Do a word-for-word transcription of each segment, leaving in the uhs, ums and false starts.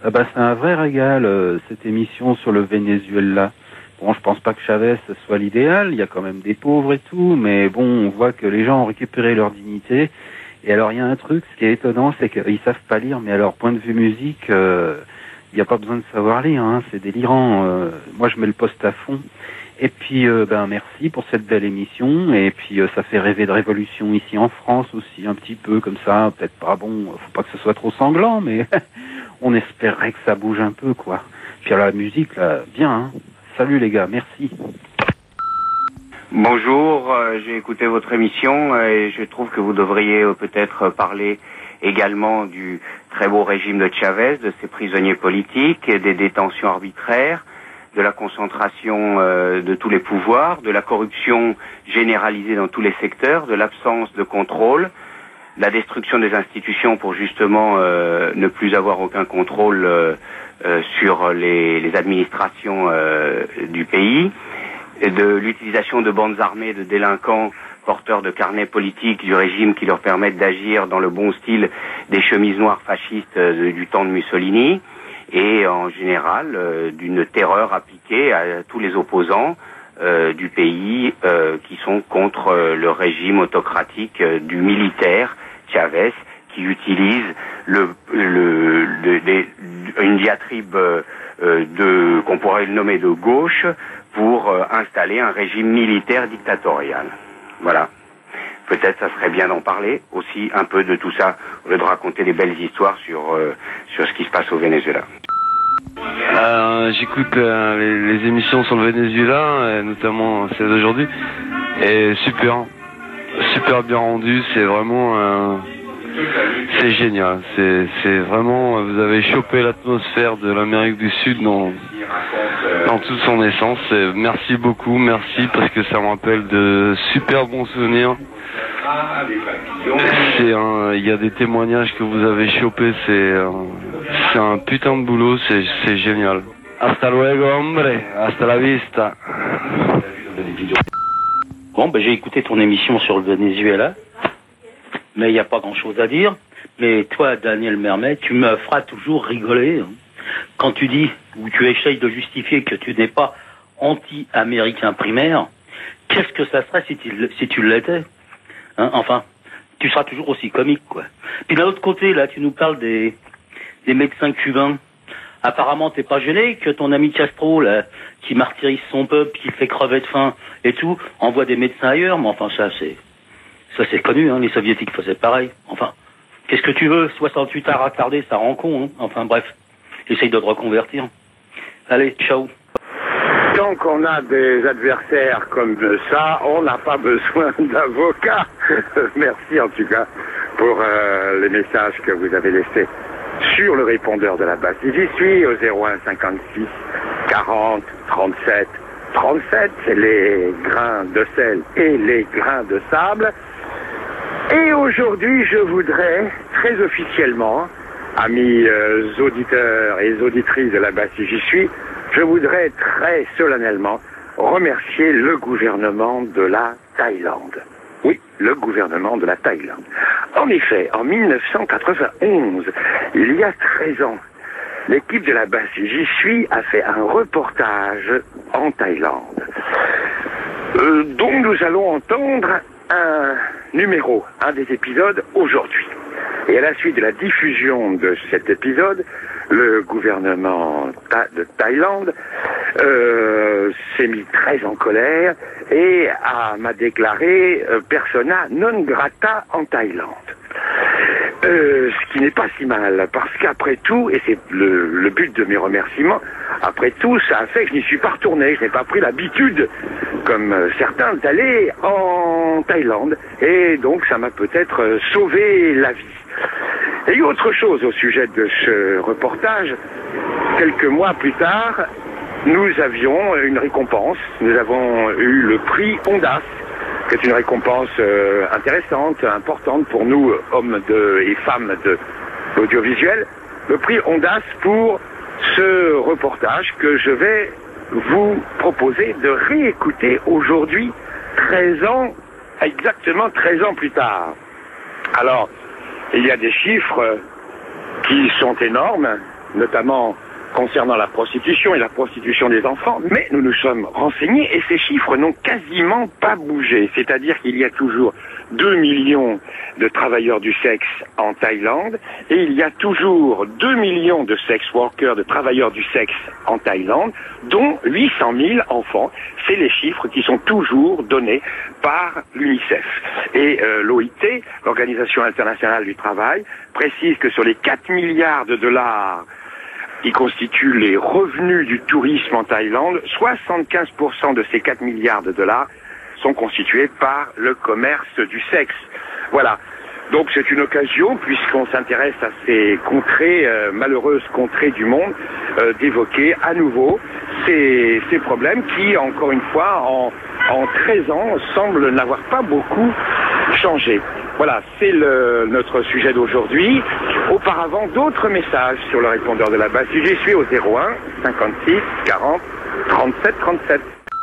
Ah bah c'est un vrai régal, euh, cette émission sur le Venezuela. Bon, je pense pas que Chavez soit l'idéal, il y a quand même des pauvres et tout, mais bon, on voit que les gens ont récupéré leur dignité. Et alors, il y a un truc, ce qui est étonnant, c'est qu'ils savent pas lire, mais alors, point de vue musique, il euh, n'y a pas besoin de savoir lire, hein, c'est délirant. Euh, moi, je mets le poste à fond. Et puis, euh, ben, merci pour cette belle émission. Et puis, euh, ça fait rêver de révolution ici en France aussi, un petit peu comme ça. Peut-être pas, bon, faut pas que ce soit trop sanglant, mais on espérerait que ça bouge un peu, quoi. Puis alors, la musique, là, bien, hein. Salut les gars, merci. Bonjour, euh, j'ai écouté votre émission et je trouve que vous devriez euh, peut-être parler également du très beau régime de Chavez, de ses prisonniers politiques, et des détentions arbitraires, de la concentration euh, de tous les pouvoirs, de la corruption généralisée dans tous les secteurs, de l'absence de contrôle, de la destruction des institutions pour justement euh, ne plus avoir aucun contrôle euh, euh, sur les, les administrations euh, du pays, et de l'utilisation de bandes armées de délinquants porteurs de carnets politiques du régime qui leur permettent d'agir dans le bon style des chemises noires fascistes euh, du temps de Mussolini, et en général euh, d'une terreur appliquée à tous les opposants euh, du pays euh, qui sont contre euh, le régime autocratique euh, du militaire Chavez, qui utilise le, le, le, les, une diatribe euh, de qu'on pourrait le nommer de gauche pour euh, installer un régime militaire dictatorial. Voilà. Peut-être ça serait bien d'en parler aussi un peu de tout ça, au lieu de raconter des belles histoires sur, euh, sur ce qui se passe au Venezuela. Euh, J'écoute euh, les, les émissions sur le Venezuela, et notamment celle d'aujourd'hui, et super, super bien rendu, c'est vraiment... Euh, c'est génial, c'est vraiment, vous avez chopé l'atmosphère de l'Amérique du Sud dans, dans toute son essence. Et merci beaucoup, merci, parce que ça me rappelle de super bons souvenirs. C'est un, il y a des témoignages que vous avez chopés, c'est c'est un putain de boulot, c'est génial. Hasta luego, hombre, hasta la vista. Bon, ben j'ai écouté ton émission sur le Venezuela. Mais il n'y a pas grand-chose à dire. Mais toi, Daniel Mermet, tu me feras toujours rigoler hein, quand tu dis, ou tu essayes de justifier que tu n'es pas anti-américain primaire. Qu'est-ce que ça serait si tu, si tu l'étais hein, enfin, tu seras toujours aussi comique, quoi. Puis d'un autre côté, là, tu nous parles des, des médecins cubains. Apparemment, t'es pas gêné que ton ami Castro, là, qui martyrise son peuple, qui fait crever de faim et tout, envoie des médecins ailleurs. Mais enfin, ça, c'est... Ça, c'est connu, hein, les soviétiques faisaient pareil. Enfin, qu'est-ce que tu veux, soixante-huit ans retardé, ça rend con, hein. Enfin, bref, essaye de te reconvertir. Allez, ciao. Tant qu'on a des adversaires comme ça, on n'a pas besoin d'avocats. Merci en tout cas pour euh, les messages que vous avez laissés sur le répondeur de la base. J'y suis au zéro un cinquante-six quarante trente-sept trente-sept, c'est les grains de sel et les grains de sable. Et aujourd'hui, je voudrais très officiellement, amis euh, auditeurs et auditrices de la base si j'y suis, je voudrais très solennellement remercier le gouvernement de la Thaïlande. Oui, le gouvernement de la Thaïlande. En effet, en mille neuf cent quatre-vingt-onze, il y a treize ans, l'équipe de la base J'y suis a fait un reportage en Thaïlande, euh, dont nous allons entendre un numéro, un des épisodes aujourd'hui. Et à la suite de la diffusion de cet épisode, le gouvernement tha de Thaïlande euh, s'est mis très en colère et m'a déclaré euh, persona non grata en Thaïlande. Euh, ce qui n'est pas si mal, parce qu'après tout, et c'est le, le but de mes remerciements, après tout, ça a fait que je n'y suis pas retourné. Je n'ai pas pris l'habitude, comme euh, certains, d'aller en Thaïlande. Et donc, ça m'a peut-être euh, sauvé la vie. Et autre chose au sujet de ce reportage, quelques mois plus tard, nous avions une récompense. Nous avons eu le prix Ondas, qui est une récompense euh, intéressante, importante pour nous, hommes de, et femmes de l'audiovisuel. Le prix Ondas pour ce reportage que je vais vous proposer de réécouter aujourd'hui, treize ans, exactement treize ans plus tard. Alors, il y a des chiffres qui sont énormes, notamment concernant la prostitution et la prostitution des enfants, mais nous nous sommes renseignés et ces chiffres n'ont quasiment pas bougé. C'est-à-dire qu'il y a toujours deux millions de travailleurs du sexe en Thaïlande et il y a toujours deux millions de sex workers, de travailleurs du sexe en Thaïlande, dont huit cent mille enfants. C'est les chiffres qui sont toujours donnés par l'UNICEF. Et euh, l'O I T, l'Organisation internationale du travail, précise que sur les quatre milliards de dollars qui constituent les revenus du tourisme en Thaïlande, soixante-quinze pour cent de ces quatre milliards de dollars sont constitués par le commerce du sexe. Voilà. Donc c'est une occasion, puisqu'on s'intéresse à ces contrées, euh, malheureuses contrées du monde, euh, d'évoquer à nouveau ces, ces problèmes qui, encore une fois, en, en treize ans, semblent n'avoir pas beaucoup changé. Voilà, c'est le, notre sujet d'aujourd'hui. Auparavant, d'autres messages sur le répondeur de la base. Si j'y suis au zéro un cinquante-six quarante trente-sept trente-sept.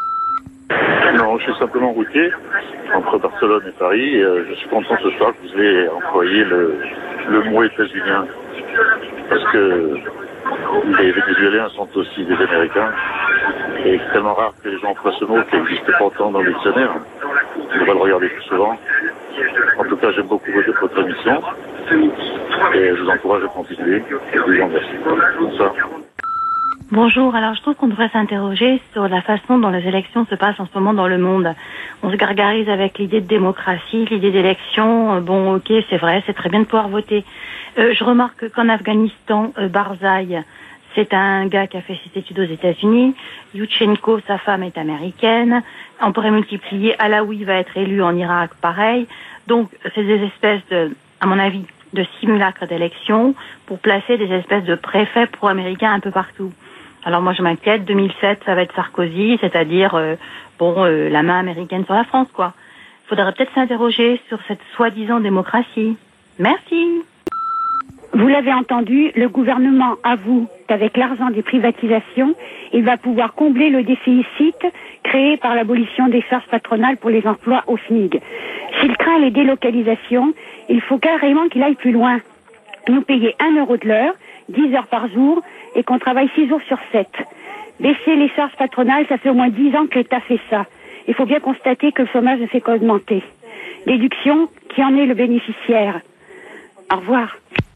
Non, je suis simplement routier entre Barcelone et Paris. Et, euh, je suis content ce soir que vous ayez employé le, le mot états-unien. Parce que les Vénézuéliens sont aussi des Américains. Et extrêmement rare que les gens emploient ce mot qui n'existe pas autant dans le dictionnaire. On devrait le regarder plus souvent. En tout cas, j'aime beaucoup votre, votre émission. Et je vous encourage à continuer. Et je vous remercie. Bonsoir. Bonjour, alors je trouve qu'on devrait s'interroger sur la façon dont les élections se passent en ce moment dans le monde. On se gargarise avec l'idée de démocratie, l'idée d'élection. Bon, ok, c'est vrai, c'est très bien de pouvoir voter. Euh, je remarque qu'en Afghanistan, euh, Barzai, c'est un gars qui a fait ses études aux États-Unis. Yushchenko, sa femme, est américaine. On pourrait multiplier. Alaoui va être élu en Irak, pareil. Donc, c'est des espèces de, à mon avis, de simulacres d'élections pour placer des espèces de préfets pro-américains un peu partout. Alors moi je m'inquiète, deux mille sept ça va être Sarkozy, c'est-à-dire euh, bon euh, la main américaine sur la France quoi. Il faudrait peut-être s'interroger sur cette soi-disant démocratie. Merci. Vous l'avez entendu, le gouvernement avoue qu'avec l'argent des privatisations, il va pouvoir combler le déficit créé par l'abolition des charges patronales pour les emplois au S M I G. S'il craint les délocalisations, il faut carrément qu'il aille plus loin. Nous payer un euro de l'heure, dix heures par jour, et qu'on travaille six jours sur sept. Baisser les charges patronales, ça fait au moins dix ans que l'État fait ça. Il faut bien constater que le chômage ne fait qu'augmenter. L'éducation, qui en est le bénéficiaire. Au revoir.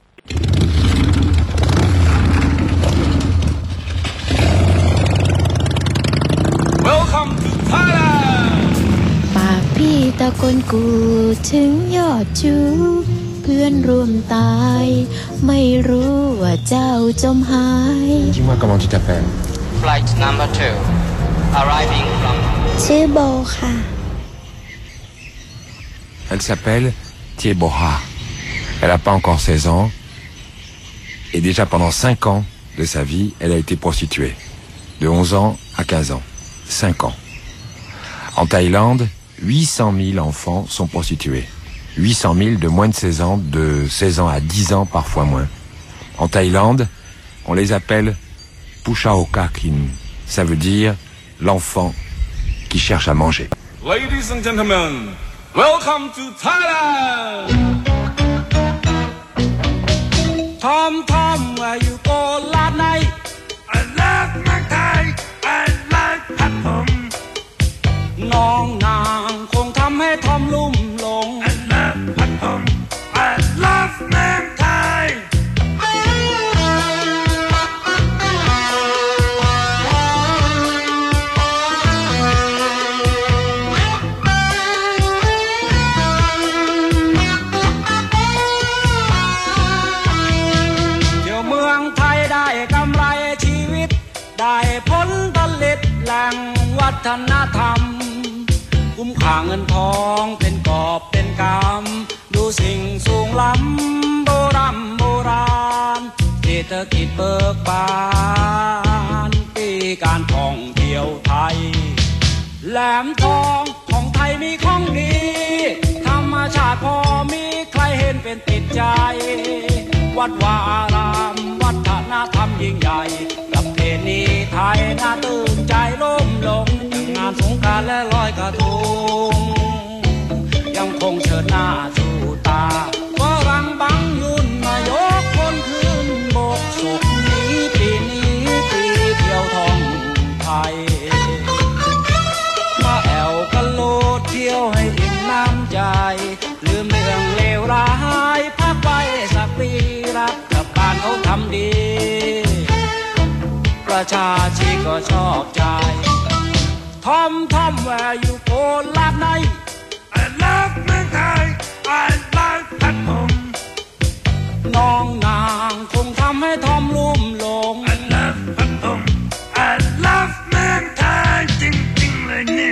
Welcome to Thailand ปากพี่ตะโกนกูถึงยอดชูเพื่อนร่วมตายไม่รู้ว่าเจ้าจมหาย Dis-moi comment tu t'appelles. Flight number two arriving from ชื่อโบค่ะ Elle s'appelle Thieboha. Elle n'a pas encore seize ans. Et déjà pendant cinq ans de sa vie, elle a été prostituée. De onze ans à quinze ans. cinq ans. En Thaïlande, huit cent mille enfants sont prostitués. huit cent mille de moins de seize ans, de seize ans à dix ans, parfois moins. En Thaïlande, on les appelle Pushaokakin. Ça veut dire l'enfant qui cherche à manger. Ladies and gentlemen, welcome to Thailand. Tom Tom, where you go last night? I love my Thai, I like Pat Tom. น้องนางคงทำให้ทอมลุ่มหลง I love Pat Tom, I love man Thai. เที่ยวเมืองไทยได้กำไรชีวิตได้ผลผลิตแหล่งวัฒนธรรมคุ้มค่าเงินทองเป็นกอบเป็นกำดูสิ่งสูงล้ำโบราณโบราณเศรษฐกิจเบิกบานปีการท่องเที่ยวไทยแหลมทองของไทยมีของดีธรรมชาติพอมีใครเห็นเป็นติดใจวัดวาอารามวัฒนธรรมยิ่งใหญ่ประเพณีไทยน่าตื่นใจล้มลงงานสงกรานต์และลอยกระทงยังคงเชิดหน้าสู่ตาฝรั่งบังยุ่นมายกคนขึ้นบกศกนี้ประชาชีก็ชอบใจทอมทอมแวร์อยู่โคราชใน I love เมืองไทย I love พัดผมน้องนางคงทำให้ทอมลุ่มหลง I love พัดผม I love เมืองไทยจริงๆเลยเนี่ย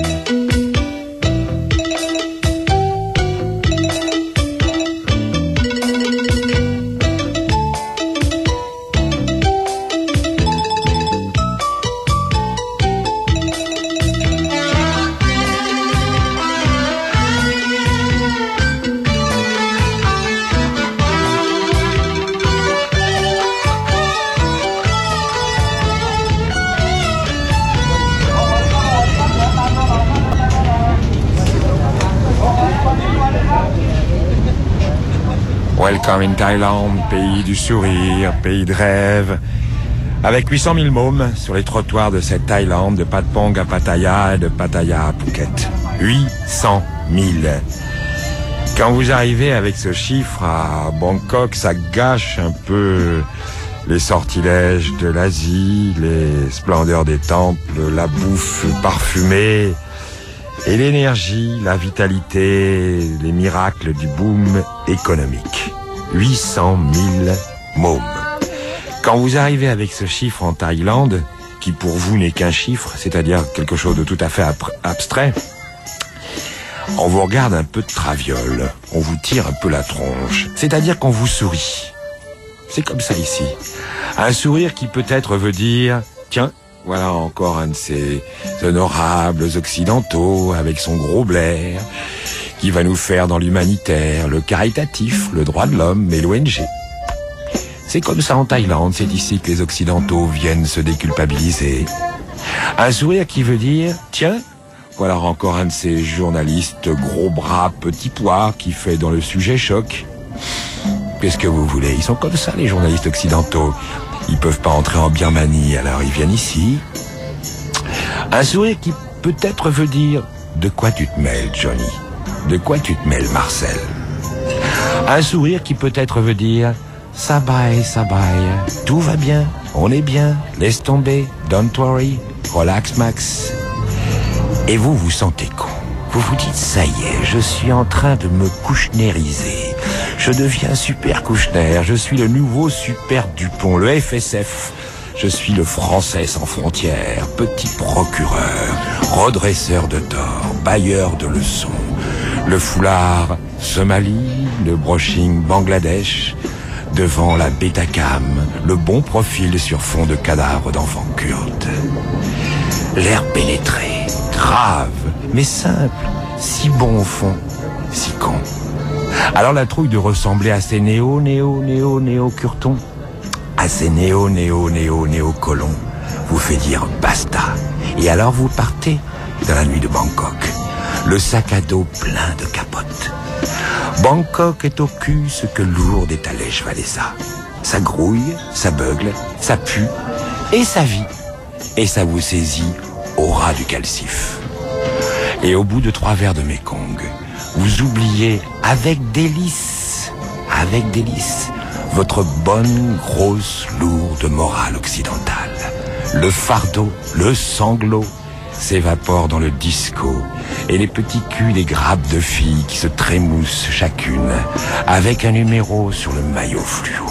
Welcome in Thailand, pays du sourire, pays de rêve. Avec huit cent mille mômes sur les trottoirs de cette Thaïlande, de Patpong à Pattaya et de Pattaya à Phuket. huit cent mille. Quand vous arrivez avec ce chiffre à Bangkok, ça gâche un peu les sortilèges de l'Asie, les splendeurs des temples, la bouffe parfumée et l'énergie, la vitalité, les miracles du boom économique. huit cent mille mômes. Quand vous arrivez avec ce chiffre en Thaïlande, qui pour vous n'est qu'un chiffre, c'est-à-dire quelque chose de tout à fait abstrait, on vous regarde un peu de traviole, on vous tire un peu la tronche, c'est-à-dire qu'on vous sourit. C'est comme ça ici. Un sourire qui peut-être veut dire, tiens, voilà encore un de ces honorables occidentaux avec son gros blaire qui va nous faire dans l'humanitaire, le caritatif, le droit de l'homme et l'O N G. C'est comme ça en Thaïlande, c'est ici que les occidentaux viennent se déculpabiliser. Un sourire qui veut dire, tiens, voilà encore un de ces journalistes gros bras, petits pois qui fait dans le sujet choc. Qu'est-ce que vous voulez? Ils sont comme ça les journalistes occidentaux. Ils peuvent pas entrer en Birmanie, alors ils viennent ici. Un sourire qui peut-être veut dire, de quoi tu te mêles, Johnny? De quoi tu te mêles, Marcel? Un sourire qui peut-être veut dire, ça baille, ça baille, tout va bien, on est bien, laisse tomber, don't worry, relax Max. Et vous vous sentez con. Vous vous dites, ça y est, je suis en train de me couchneriser. Je deviens super Kouchner, je suis le nouveau super Dupont, le F S F. Je suis le Français sans frontières, petit procureur, redresseur de tort, bailleur de leçons. Le foulard Somalie, le brushing Bangladesh, devant la Betacam, le bon profil sur fond de cadavres d'enfants kurdes. L'air pénétré, grave, mais simple, si bon au fond, si con. Alors la trouille de ressembler à ces néo, néo, néo, néo curtons, à ces néo, néo, néo, néo colons, vous fait dire basta. Et alors vous partez dans la nuit de Bangkok, le sac à dos plein de capotes. Bangkok est au cul ce que Lourdes est à Lèche-Walesa. Ça grouille, ça beugle, ça pue, et ça vit. Et ça vous saisit au ras du calcif. Et au bout de trois verres de Mekong, vous oubliez avec délice, avec délice, votre bonne, grosse, lourde morale occidentale. Le fardeau, le sanglot s'évapore dans le disco et les petits culs des grappes de filles qui se trémoussent chacune avec un numéro sur le maillot fluo.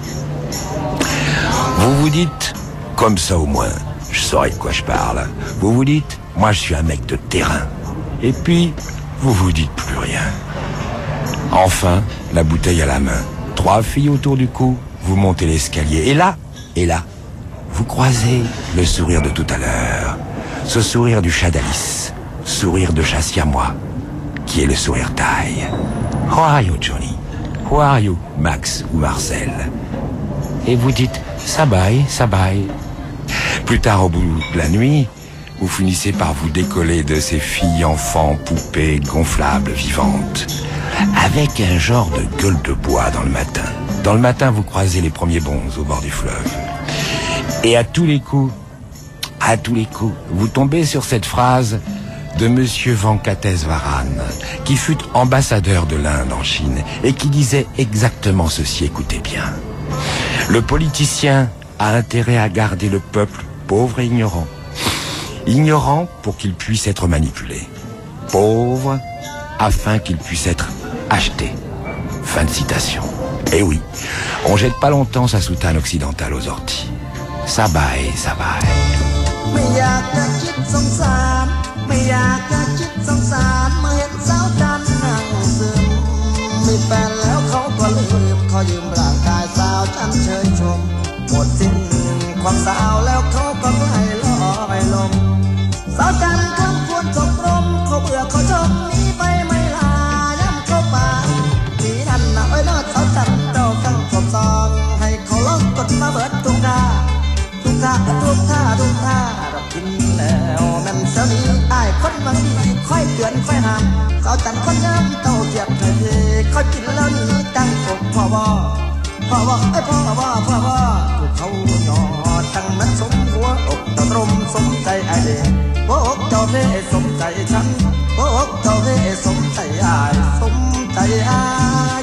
Vous vous dites, comme ça au moins, je saurais de quoi je parle. Vous vous dites, moi je suis un mec de terrain. Et puis, vous vous dites plus rien. Enfin, la bouteille à la main, trois filles autour du cou, vous montez l'escalier. Et là, et là, vous croisez le sourire de tout à l'heure. Ce sourire du chat d'Alice, sourire de chat siamois, qui est le sourire thaï. How are you, Johnny? How are you, Max ou Marcel? Et vous dites, ça baille, ça baille. Plus tard, au bout de la nuit, vous finissez par vous décoller de ces filles, enfants, poupées, gonflables, vivantes, avec un genre de gueule de bois dans le matin. Dans le matin, vous croisez les premiers bons au bord du fleuve. Et à tous les coups, à tous les coups, vous tombez sur cette phrase de Monsieur Venkateswaran, qui fut ambassadeur de l'Inde en Chine, et qui disait exactement ceci, écoutez bien. Le politicien a intérêt à garder le peuple pauvre et ignorant. Ignorant pour qu'il puisse être manipulé. Pauvre afin qu'il puisse être acheté. Fin de citation. Eh oui, on jette pas longtemps sa soutane occidentale aux orties. Ça baille, ça baille. ไม่อยากจะคิดสงสารไม่อยากจะคิดสงสารเมื่อเห็นสาวจันทร์นั่งซึมมีแฟนแล้วเขาก็ลืมเขายืมร่างกายสาวจันทร์เชยชมหมดสิ้นความสาวแล้วเขาก็ไล่ลอยลมสาวจันทร์คำควรสมรมเขาเบื่อเขาชมหนีไปไม่ลาย้ำเข้าป่าทีนั่นน่ะเอ้ยน่าสาวจันทร์เจ้าตั้งกบซองให้เขาลองกดมาเบิดทุกท่าทุกท่าทุกท่าทุกท่ารับกินแล้วแม่นเสียนี้อ้ายคนบางทีค่อยเตือนค่อยห้ามสาวจันทร์คนย้ำเต้าเทียบให้ดีเขากินแล้วนี่ตั้งกบพ่อบ่พ่อบ่ไอ้พ่อบ่พ่อบ่พวกเขาหนอตั้งมันสมหัวอกเจ้าตรมสมใจไอ้เด็กหัวอกเจ้าเพ่สมใจฉันหัวอกเจ้าเพ่สมใจอ้ายสมใจอ้าย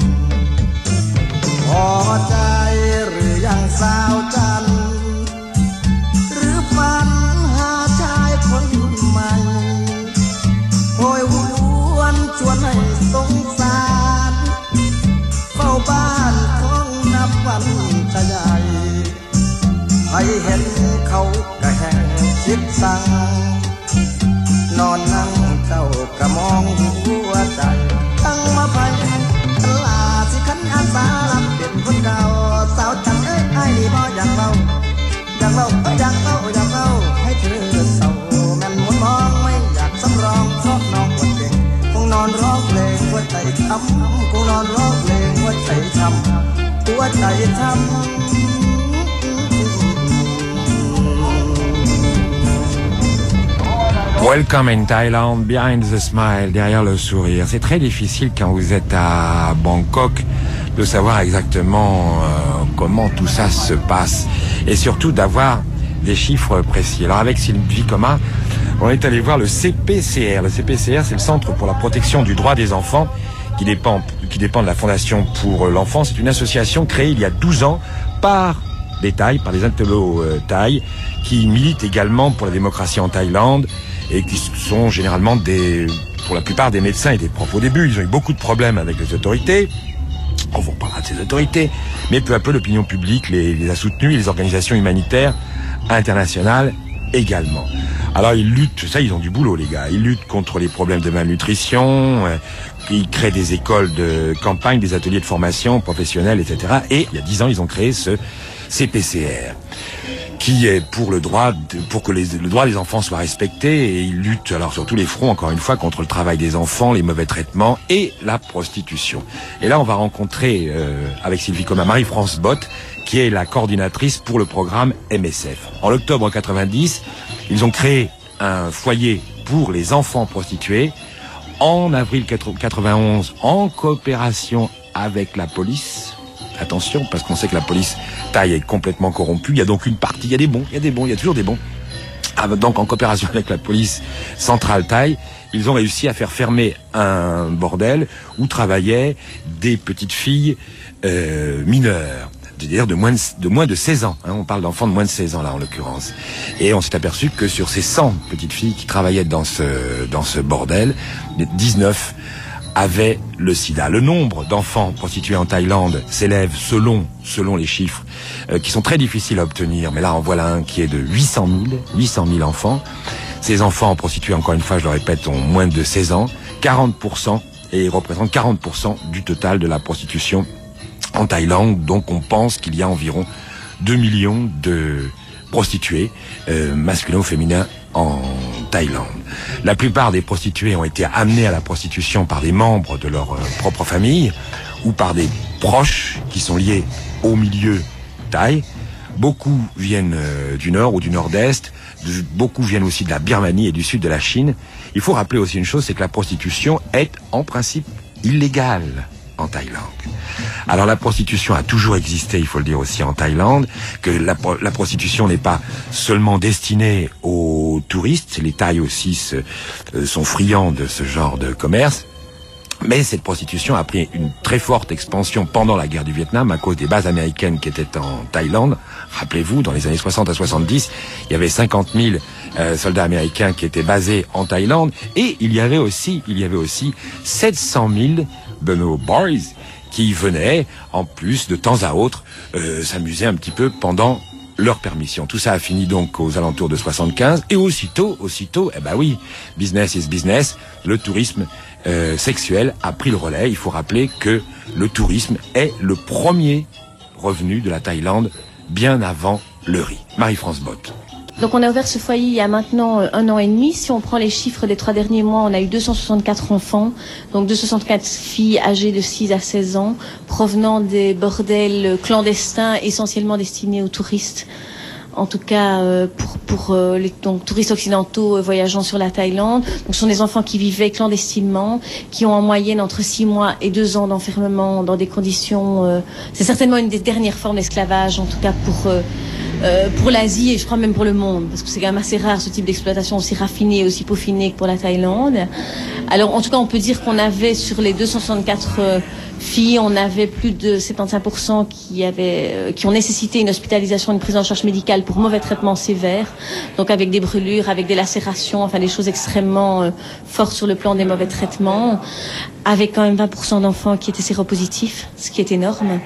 พอใจหรือยังสาวจันทร์หรือฝันหาชายคนใหม่โอยหวนชวนให้สงสารเฝ้าบ้านของนับวันจะใหญ่ให้เห็นเขากระแหงคิดสั่งนอนนั่งเจ้ากระมองหัวใจตั้งมาไปลาสิขันอาสารับเป็นคนเก่าสาวจันเอ้ยไอ้นี่บ่อยากเบาอยากเบาอยากเบาอยากเบาให้เธอเศร้าแม่นหมดมองไม่อยากสำรองเพราะน้องคนเก่งคงนอนร้องเพลงหัวใจช้ำคงนอนร้องเพลงหัวใจช้ำหัวใจช้ำ Welcome in Thailand, behind the smile, derrière le sourire. C'est très difficile quand vous êtes à Bangkok de savoir exactement euh, comment tout ça se passe et surtout d'avoir des chiffres précis. Alors avec Sylvie Coma, on est allé voir le C P C R. Le C P C R, c'est le Centre pour la protection du droit des enfants qui dépend, qui dépend de la Fondation pour l'enfant. C'est une association créée il y a douze ans par des Thaïs, par des intellos euh, Thaïs qui militent également pour la démocratie en Thaïlande et qui sont généralement des, pour la plupart des médecins et des profs. Au début, ils ont eu beaucoup de problèmes avec les autorités. On vous reparlera de ces autorités. Mais peu à peu, l'opinion publique les, les a soutenus et les organisations humanitaires internationales également. Alors, ils luttent, ça, ils ont du boulot, les gars. Ils luttent contre les problèmes de malnutrition. Euh, ils créent des écoles de campagne, des ateliers de formation professionnelle, et cetera. Et il y a dix ans, ils ont créé ce C P C R. Qui est pour le droit, de, pour que les, le droit des enfants soit respecté, et ils luttent alors sur tous les fronts, encore une fois, contre le travail des enfants, les mauvais traitements et la prostitution. Et là, on va rencontrer euh, avec Sylvie Coma Marie-France Bott, qui est la coordinatrice pour le programme M S F. En octobre quatre-vingt-dix, ils ont créé un foyer pour les enfants prostitués. En avril quatre-vingt-onze, en coopération avec la police. Attention, parce qu'on sait que la police thaï est complètement corrompue. Il y a donc une partie, il y a des bons, il y a des bons, il y a toujours des bons. Donc en coopération avec la police centrale thaï, ils ont réussi à faire fermer un bordel où travaillaient des petites filles euh, mineures. C'est-à-dire de moins de, de moins de seize ans. Hein, on parle d'enfants de moins de seize ans là en l'occurrence. Et on s'est aperçu que sur ces cent petites filles qui travaillaient dans ce, dans ce bordel, dix-neuf avaient le sida. Le nombre d'enfants prostitués en Thaïlande s'élève selon, selon les chiffres, euh, qui sont très difficiles à obtenir. Mais là, en voilà un qui est de huit cent mille enfants. Ces enfants prostitués, encore une fois, je le répète, ont moins de seize ans, quarante pour cent, et représentent quarante pour cent du total de la prostitution en Thaïlande. Donc on pense qu'il y a environ deux millions de prostituées, euh, masculins ou féminins, en Thaïlande. La plupart des prostituées ont été amenées à la prostitution par des membres de leur euh, propre famille ou par des proches qui sont liés au milieu thaï. Beaucoup viennent euh, du nord ou du nord-est, de, beaucoup viennent aussi de la Birmanie et du sud de la Chine. Il faut rappeler aussi une chose, c'est que la prostitution est en principe illégale en Thaïlande. Alors la prostitution a toujours existé, il faut le dire aussi en Thaïlande, que la, la prostitution n'est pas seulement destinée aux touristes, les Thaïs aussi se, euh, sont friands de ce genre de commerce. Mais cette prostitution a pris une très forte expansion pendant la guerre du Vietnam à cause des bases américaines qui étaient en Thaïlande. Rappelez-vous, dans les années soixante à soixante-dix, il y avait cinquante mille euh, soldats américains qui étaient basés en Thaïlande, et il y avait aussi, il y avait aussi sept cent mille Bono Boys qui venaient, en plus, de temps à autre, euh, s'amuser un petit peu pendant leur permission. Tout ça a fini donc aux alentours de soixante-quinze, et aussitôt, aussitôt, eh ben oui, business is business, le tourisme euh, sexuel a pris le relais. Il faut rappeler que le tourisme est le premier revenu de la Thaïlande, bien avant le riz. Marie-France Botte. Donc on a ouvert ce foyer il y a maintenant un an et demi. Si on prend les chiffres des trois derniers mois, on a eu deux cent soixante-quatre enfants, donc deux cent soixante-quatre filles âgées de six à seize ans, provenant des bordels clandestins essentiellement destinés aux touristes. En tout cas, euh, pour, pour euh, les donc, touristes occidentaux euh, voyageant sur la Thaïlande. Donc, ce sont des enfants qui vivaient clandestinement, qui ont en moyenne entre six mois et deux ans d'enfermement dans des conditions... Euh, c'est certainement une des dernières formes d'esclavage, en tout cas pour... Euh, Euh, pour l'Asie et je crois même pour le monde, parce que c'est quand même assez rare ce type d'exploitation aussi raffinée, aussi peaufinée que pour la Thaïlande. Alors en tout cas on peut dire qu'on avait sur les deux cent soixante-quatre euh, filles, on avait plus de soixante-quinze pour cent qui avaient, euh, qui ont nécessité une hospitalisation, une prise en charge médicale pour mauvais traitements sévères, donc avec des brûlures, avec des lacérations, enfin des choses extrêmement euh, fortes sur le plan des mauvais traitements, avec quand même vingt pour cent d'enfants qui étaient séropositifs, ce qui est énorme.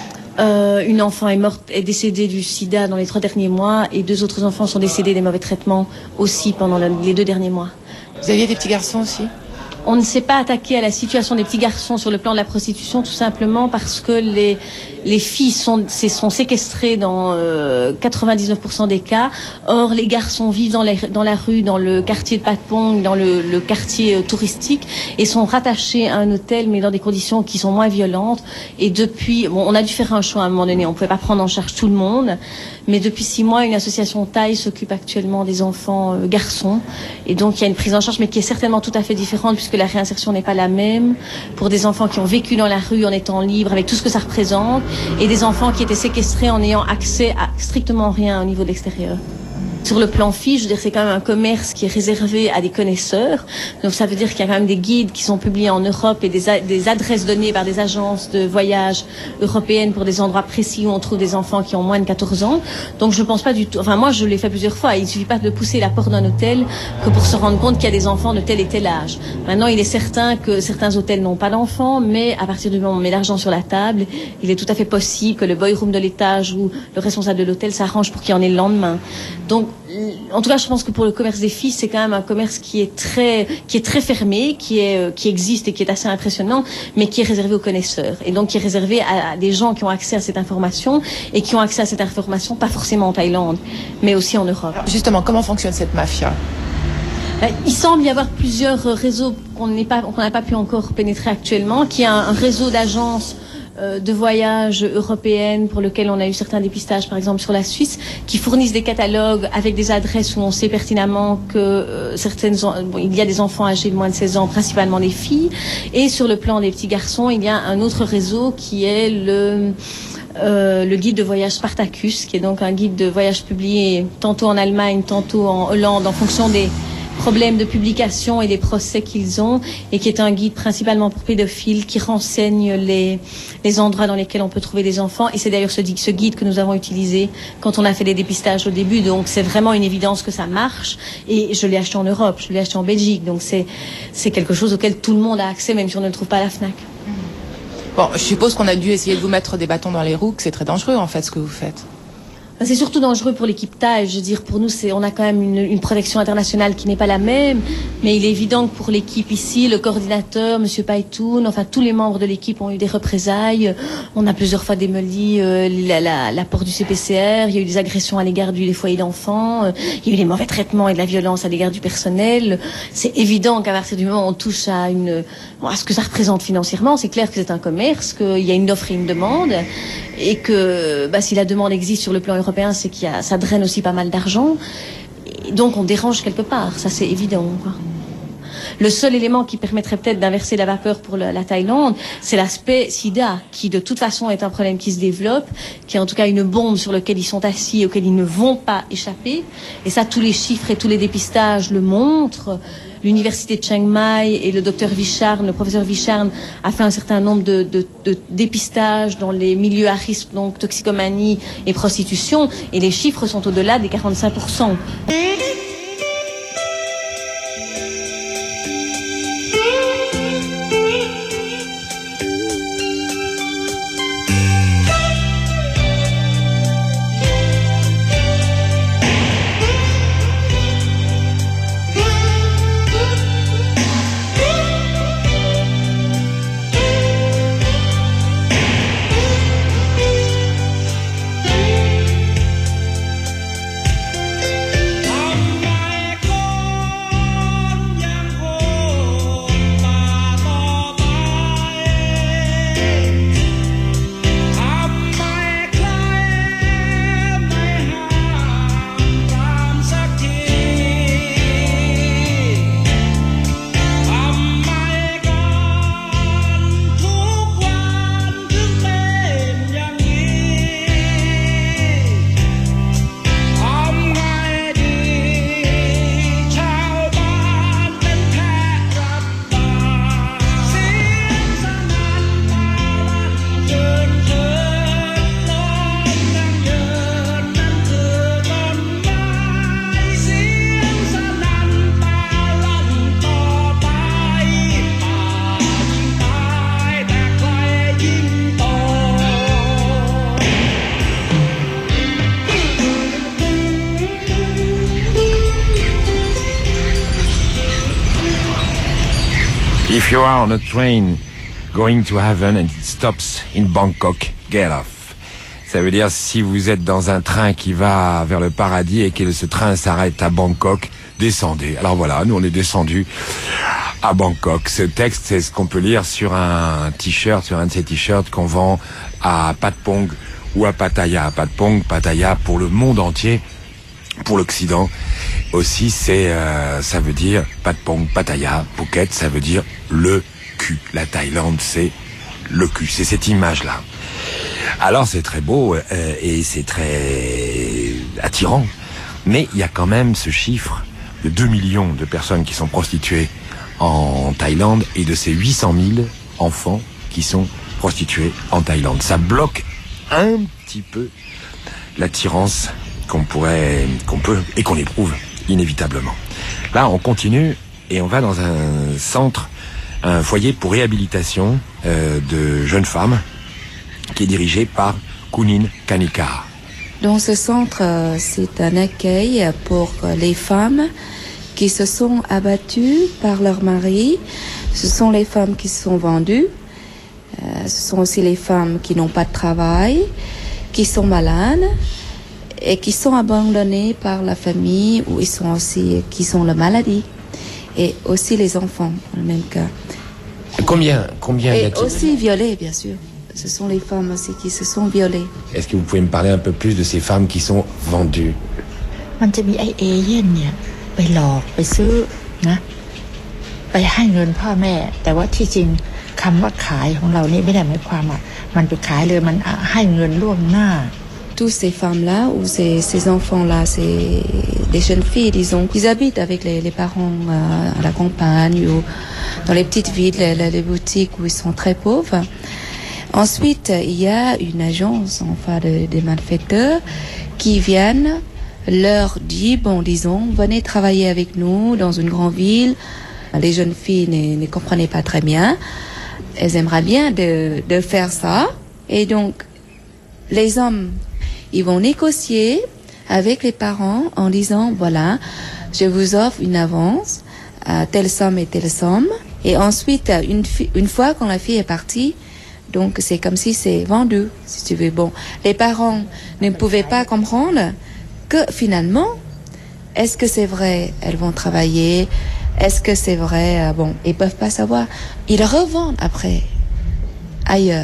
Euh, une enfant est morte, est décédée du sida dans les trois derniers mois, et deux autres enfants sont décédés des mauvais traitements aussi pendant le, les deux derniers mois. Vous aviez des petits garçons aussi ? On ne s'est pas attaqué à la situation des petits garçons sur le plan de la prostitution, tout simplement parce que les, les filles sont, sont séquestrées dans euh, quatre-vingt-dix-neuf pour cent des cas. Or, les garçons vivent dans la, dans la rue, dans le quartier de Patpong, dans le, le quartier euh, touristique, et sont rattachés à un hôtel, mais dans des conditions qui sont moins violentes. Et depuis, bon, on a dû faire un choix à un moment donné, on ne pouvait pas prendre en charge tout le monde, mais depuis six mois, une association Thaï s'occupe actuellement des enfants euh, garçons, et donc il y a une prise en charge, mais qui est certainement tout à fait différente, puisque la réinsertion n'est pas la même pour des enfants qui ont vécu dans la rue en étant libres, avec tout ce que ça représente, et des enfants qui étaient séquestrés en n'ayant accès à strictement rien au niveau de l'extérieur. Sur le plan filles, je veux dire, c'est quand même un commerce qui est réservé à des connaisseurs. Donc ça veut dire qu'il y a quand même des guides qui sont publiés en Europe et des, a- des adresses données par des agences de voyage européennes pour des endroits précis où on trouve des enfants qui ont moins de quatorze ans. Donc je pense pas du tout... Enfin moi je l'ai fait plusieurs fois. Il suffit pas de pousser la porte d'un hôtel que pour se rendre compte qu'il y a des enfants de tel et tel âge. Maintenant il est certain que certains hôtels n'ont pas d'enfants, mais à partir du moment où on met l'argent sur la table, il est tout à fait possible que le boy room de l'étage ou le responsable de l'hôtel s'arrange pour qu'il y en ait le lendemain. Donc en tout cas, je pense que pour le commerce des filles, c'est quand même un commerce qui est très, qui est très fermé, qui est, qui existe et qui est assez impressionnant, mais qui est réservé aux connaisseurs. Et donc, qui est réservé à, à des gens qui ont accès à cette information et qui ont accès à cette information, pas forcément en Thaïlande, mais aussi en Europe. Alors justement, comment fonctionne cette mafia ? Il semble y avoir plusieurs réseaux qu'on n'est pas, qu'on n'a pas pu encore pénétrer actuellement, qui est un, un réseau d'agences de voyages européennes pour lequel on a eu certains dépistages, par exemple sur la Suisse, qui fournissent des catalogues avec des adresses où on sait pertinemment que euh, certaines, bon, il y a des enfants âgés de moins de seize ans, principalement des filles. Et sur le plan des petits garçons, il y a un autre réseau qui est le Euh, le guide de voyage Spartacus, qui est donc un guide de voyage publié tantôt en Allemagne, tantôt en Hollande, en fonction des problèmes de publication et des procès qu'ils ont, et qui est un guide principalement pour pédophiles qui renseigne les, les endroits dans lesquels on peut trouver des enfants. Et c'est d'ailleurs ce, ce guide que nous avons utilisé quand on a fait des dépistages au début. Donc c'est vraiment une évidence que ça marche. Et je l'ai acheté en Europe, je l'ai acheté en Belgique. Donc c'est, c'est quelque chose auquel tout le monde a accès, même si on ne le trouve pas à la FNAC. Bon, je suppose qu'on a dû essayer de vous mettre des bâtons dans les roues, que c'est très dangereux en fait ce que vous faites. C'est surtout dangereux pour l'équipe Thaï. Je veux dire, pour nous, c'est, on a quand même une, une protection internationale qui n'est pas la même. Mais il est évident que pour l'équipe ici, le coordinateur, Monsieur Paitoun, enfin tous les membres de l'équipe ont eu des représailles. On a plusieurs fois démoli euh, la, la, la porte du C P C R. Il y a eu des agressions à l'égard du, des foyers d'enfants. Euh, il y a eu des mauvais traitements et de la violence à l'égard du personnel. C'est évident qu'à partir du moment où on touche à une, bon, à ce que ça représente financièrement, c'est clair que c'est un commerce, qu'il y a une offre et une demande, et que bah, si la demande existe sur le plan européen, c'est qu'il y a, ça draine aussi pas mal d'argent. Et donc on dérange quelque part, ça c'est évident, quoi. Le seul élément qui permettrait peut-être d'inverser la vapeur pour le, la Thaïlande, c'est l'aspect sida, qui de toute façon est un problème qui se développe, qui est en tout cas une bombe sur laquelle ils sont assis et auquel ils ne vont pas échapper. Et ça, tous les chiffres et tous les dépistages le montrent. L'université de Chiang Mai et le docteur Vicharn, le professeur Vicharn, a fait un certain nombre de, de, de dépistages dans les milieux à risque, donc toxicomanie et prostitution, et les chiffres sont au-delà des quarante-cinq pour cent. If you are on a train going to heaven and it stops in Bangkok, get off. Ça veut dire si vous êtes dans un train qui va vers le paradis et que ce train s'arrête à Bangkok, descendez. Alors voilà, nous on est descendus à Bangkok. Ce texte, c'est ce qu'on peut lire sur un t-shirt, sur un de ces t-shirts qu'on vend à Patpong ou à Pattaya. Patpong, Pattaya pour le monde entier. Pour l'Occident aussi, c'est euh, ça veut dire Patpong, Pattaya, Phuket, ça veut dire le cul. La Thaïlande, c'est le cul. C'est cette image-là. Alors c'est très beau euh, et c'est très attirant, mais il y a quand même ce chiffre de deux millions de personnes qui sont prostituées en Thaïlande et de ces huit cent mille enfants qui sont prostitués en Thaïlande. Ça bloque un petit peu l'attirance qu'on pourrait, qu'on peut et qu'on éprouve inévitablement. Là, on continue et on va dans un centre, un foyer pour réhabilitation euh, de jeunes femmes qui est dirigé par Kunin Kanikar. Dans ce centre, euh, c'est un accueil pour les femmes qui se sont abattues par leur mari. Ce sont les femmes qui se sont vendues. Euh, ce sont aussi les femmes qui n'ont pas de travail, qui sont malades et qui sont abandonnés par la famille ou ils sont aussi qui sont la maladie et aussi les enfants dans le même cas. Combien combien et y a-t-il? Aussi violées bien sûr. Ce sont les femmes aussi qui se sont violées. Est-ce que vous pouvez me parler un peu plus de ces femmes qui sont vendues? มันจะมีไอ้เอเย่นเนี่ยไปหลอกไปซื้อนะไปให้เงินพ่อแม่แต่ว่าที่จริงคำว่าขายของเรานี่ไม่ได้หมายความว่ามันไปขายเลยมันให้เงินล่วงหน้า Tous ces femmes-là ou ces, ces enfants-là, c'est des jeunes filles, disons, qui habitent avec les, les parents euh, à la campagne ou dans les petites villes, les, les boutiques où ils sont très pauvres. Ensuite, il y a une agence, enfin, de, des malfaiteurs qui viennent leur dire, bon, disons, venez travailler avec nous dans une grande ville. Les jeunes filles ne, ne comprenaient pas très bien. Elles aimeraient bien de, de faire ça. Et donc, les hommes, ils vont négocier avec les parents en disant, voilà, je vous offre une avance à telle somme et telle somme. Et ensuite, une, une fois quand la fille est partie, donc c'est comme si c'est vendu, si tu veux. Bon, les parents ne pouvaient pas comprendre que finalement, est-ce que c'est vrai, elles vont travailler, est-ce que c'est vrai, bon, ils peuvent pas savoir. Ils revendent après, ailleurs.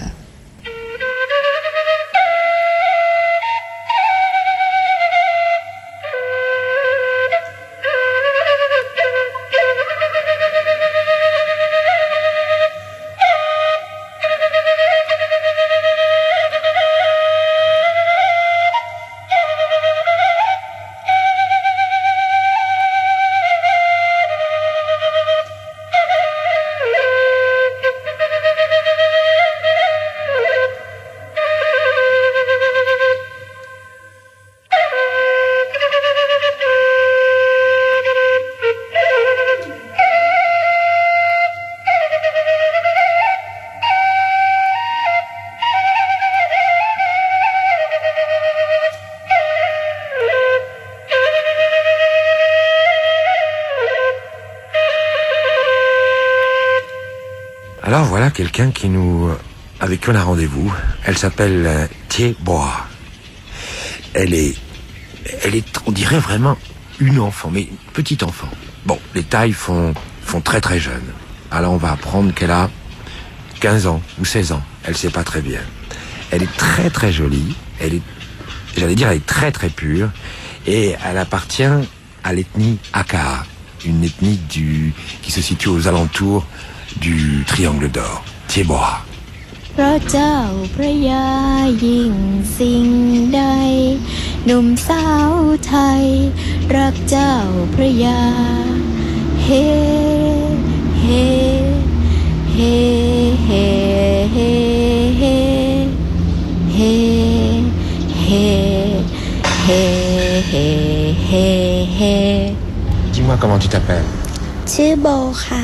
Alors voilà quelqu'un qui nous, avec qui on a rendez-vous. Elle s'appelle euh, Thié Boa. Elle est, elle est, on dirait vraiment une enfant, mais une petite enfant. Bon, les tailles font, font très très jeune. Alors on va apprendre qu'elle a quinze ans ou seize ans. Elle sait pas très bien. Elle est très très jolie. Elle est, j'allais dire, elle est très très pure. Et elle appartient à l'ethnie Aka, une ethnie du, qui se situe aux alentours du Triangle d'Or. Thié Boa. พระเจ้าพระยายิ่งสิ่งใดหนุ่มสาวไทยรักเจ้าพระยาเฮเฮเฮเฮเฮเฮเฮเฮเฮเฮเฮเฮ Dis-moi comment tu t'appelles. ชื่อโบค่ะ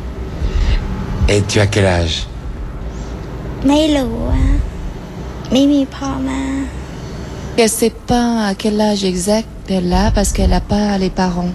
Et tu as quel âge? ไม่รู้อะไม่มีพ่อมา Elle ne sait pas à quel âge exact elle a parce qu'elle n'a pas les parents.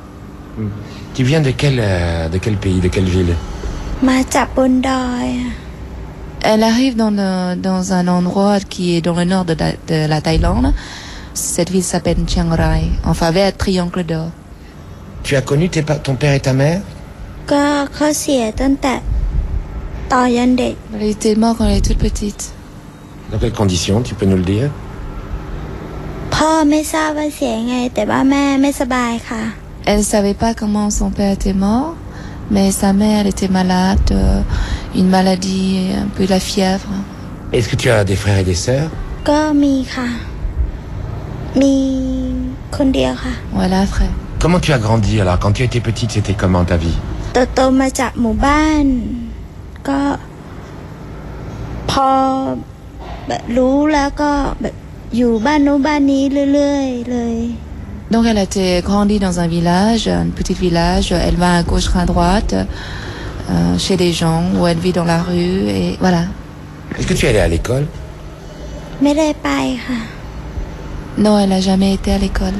Tu viens de quel, euh, de quel pays, de quelle ville? มาจากบนดอยอะ Elle arrive dans, le, dans un endroit qui est dans le nord de, la- de la Thaïlande. Cette ville s'appelle Chiang Rai, enfin vers le Triangle d'Or. Tu as connu tes pa- ton père et ta mère? ก็เขาเสียตั้งแต่ตอนยันเด็ก Elle était morte quand elle était toute petite. Dans quelles conditions, tu peux nous le dire? พ่อไม่ทราบว่าเสียไงแต่ว่าแม่ไม่สบายค่ะ Elle ne savait pas comment son père était mort, mais sa mère était malade, euh, une maladie, un peu la fièvre. Est-ce que tu as des frères et des sœurs? ก็มีค่ะ มีคนเดียวค่ะ Voilà, frère. Comment tu as grandi alors? Quand tu étais petite, c'était comment ta vie? โตโตมาจากหมู่บ้าน ก็พอแบบรู้แล้วก็แบบอยู่บ้านโน้นบ้านนี้เรื่อยๆเลย Donc elle a été grandie dans un village, un petit village. Elle va à gauche, à droite, euh, chez les gens, où elle vit dans la rue, et voilà. Est-ce que tu es allée à l'école? ไม่ได้ไปค่ะ Non, elle n'a jamais été à l'école.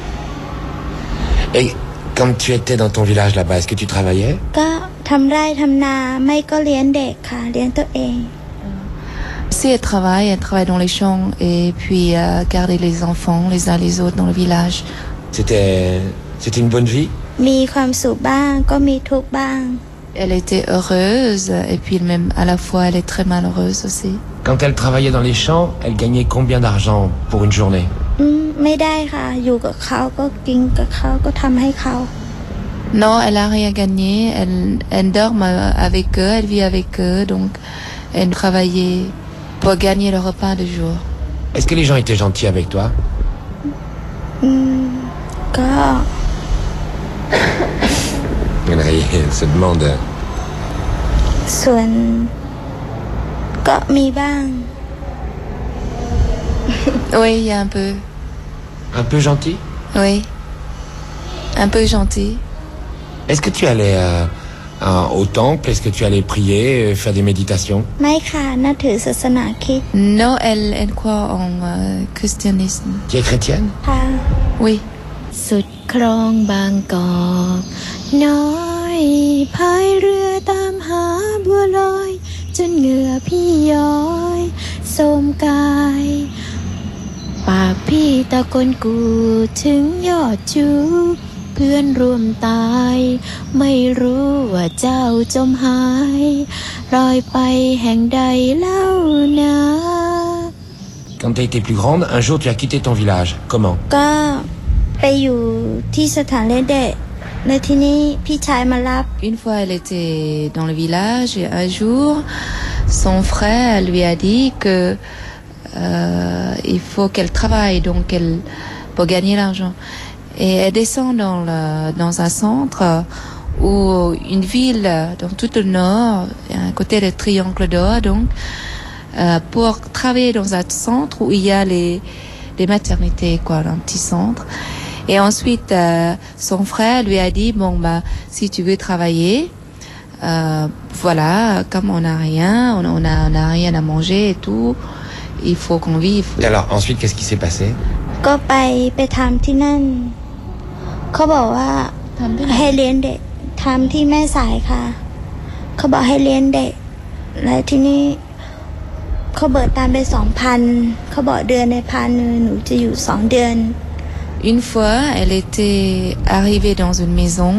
Et quand tu étais dans ton village là-bas, est-ce que tu travaillais? ก็ทำไร่ทำนาไม่ก็เลี้ยงเด็กค่ะเลี้ยงตัวเอง Si elle travaille, elle travaille dans les champs et puis euh, garder les enfants les uns les autres dans le village. C'était, c'était une bonne vie? มีความสุขบ้างก็มีทุกข์บ้าง Elle était heureuse et puis même à la fois elle est très malheureuse aussi. Quand elle travaillait dans les champs, elle gagnait combien d'argent pour une journée? อืมไม่ได้ค่ะ อยู่กับเขาก็กินกับเขาก็ทำให้เขา Non, elle n'a rien gagné. Elle, elle dort avec eux, elle vit avec eux, donc elle travaillait pour gagner le repas du jour. Est-ce que les gens étaient gentils avec toi? อืมก็ Elle se demande. ส่วนก็มีบ้าง Oui, il y a un peu. Un peu gentil? Oui. Un peu gentil. Est-ce que tu allais euh, euh, au temple? Est-ce que tu allais prier, euh, faire des méditations? ไม่ค่ะนับถือศาสนาคริสต์ Non, elle, elle croit en euh, christianisme. Tu es chrétienne? ค่ะ Oui. สุดคลองบางกอกน้อยพายเรือตามหาบัวลอยจนเหงื่อพี่ย้อยโสมกายปากพี่ตะโกนกูถึงยอดจูเพื่อนร่วมตายไม่รู้ว่าเจ้าจมหายลอยไปแห่งใดเล่านะ Quand tu as été plus grande, un jour tu as quitté ton village. Comment? ก็ไปอยู่ที่สถานเลี้ยงเด็กในที่นี้พี่ชายมารับ Une fois, elle était dans le village et un jour, son frère lui a dit que euh, il faut qu'elle travaille donc elle pour gagner l'argent. Et elle descend dans le, dans un centre où une ville dans tout le nord, à côté du Triangle d'Or, donc euh, pour travailler dans un centre où il y a les les maternités, quoi, un petit centre. Et ensuite, euh, son frère lui a dit, bon, bah, si tu veux travailler, euh, voilà, comme on n'a rien, on on a, on a rien à manger et tout, il faut qu'on vive. Et alors, ensuite, qu'est-ce qui s'est passé? ก็ไปไปทำที่นั่นเขาบอกว่าทำที่ไหนให้เลี้ยงเด็กทำที่แม่สายค่ะเขาบอกให้เลี้ยงเด็กแล้วทีนี้เขาเบิกตามไปสองพันเขาบอกเดือนในพันหนูจะอยู่สองเดือน Une fois, elle était arrivée dans une maison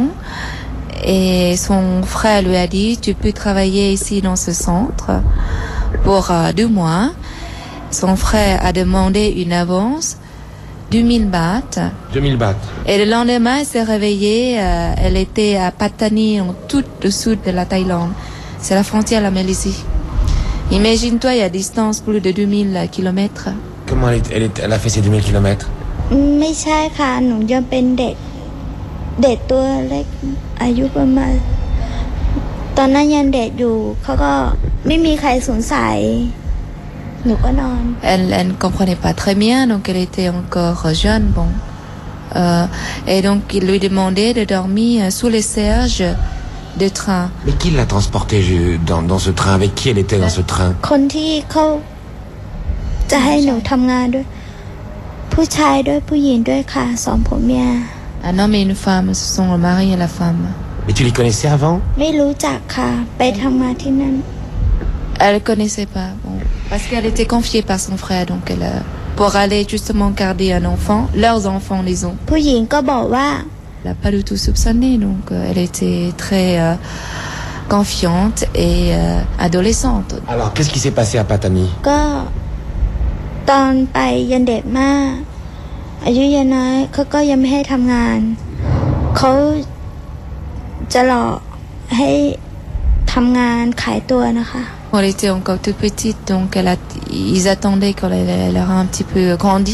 et son frère lui a dit tu peux travailler ici dans ce centre pour euh, deux mois. Son frère a demandé une avance deux mille bahts. deux mille bahts. Et le lendemain, elle s'est réveillée. Euh, elle était à Pattani, en tout le sud de la Thaïlande. C'est la frontière de la Malaisie. Imagine-toi, il y a distance plus de deux mille kilomètres. Comment elle, est, elle, est, elle a fait ces deux mille kilomètres? ไม่ใช่ค่ะหนูยังเป็นเด็กเด็กตัวเล็กอายุประมาณตอนนั้นยังเด็กอยู่เขาก็ไม่มีใครสงสัยหนูก็นอน Elle, elle ne comprenait pas très bien, donc elle était encore jeune, bon. Euh, et donc il lui demandait de dormir sous les serges de train. Mais qui l'a transportée dans, dans ce train? Avec qui elle était dans ce train? คนที่เขาจะให้หนูทำงานด้วยผู้ชายด้วยผู้หญิงด้วยค่ะสองผัวเมีย Un homme et une femme, ce sont le mari et la femme. Et tu les connaissais avant? ไม่รู้จักค่ะไปทำงานที่นั่น Elle ne connaissait pas, bon, parce qu'elle était confiée par son frère, donc elle, pour aller justement garder un enfant, leurs enfants les ont. ผู้หญิงก็บอกว่า Elle n'a pas du tout soupçonné, donc euh, elle était très euh, confiante et euh, adolescente. Alors, qu'est-ce qui s'est passé à Pattani? ก็ตอนไปยังเด็กมากอายุยังน้อยเขาก็ยังไม่ให้ทำงานเขาจะหลอกให้ทำงานขายตัวนะคะ Elle était encore toute petite, donc elle a, ils attendaient qu'elle elle aura un petit peu grandi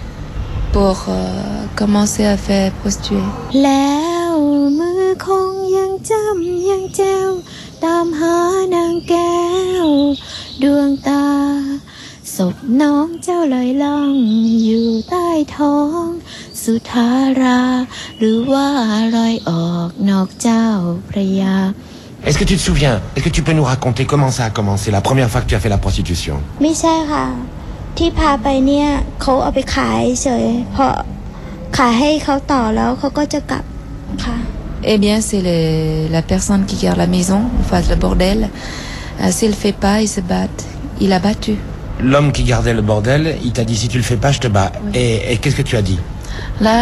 pour euh, commencer à faire prostituer. แล้วมือคงยังจำยังแจ้วตามหานางแก้วดวงตาศพน้องเจ้าลอยล่องอยู่ใต้ท้องสุธาราหรือว่าลอยออกนอกเจ้าพระยา Est-ce que tu te souviens? Est-ce que tu peux nous raconter comment ça a commencé, la première fois que tu as fait la prostitution? ไม่ใช่ค่ะที่พาไปเนี่ยเขาเอาไปขายเฉยพอขายให้เขาต่อแล้วเขาก็จะกลับค่ะ Eh bien, c'est le, la personne qui garde la maison, enfin le bordel. Euh, S'il ne le fait pas, il se bat. Il a battu. L'homme qui gardait le bordel, il t'a dit si tu le fais pas, je te bats. Oui. Et, et qu'est-ce que tu as dit? Là,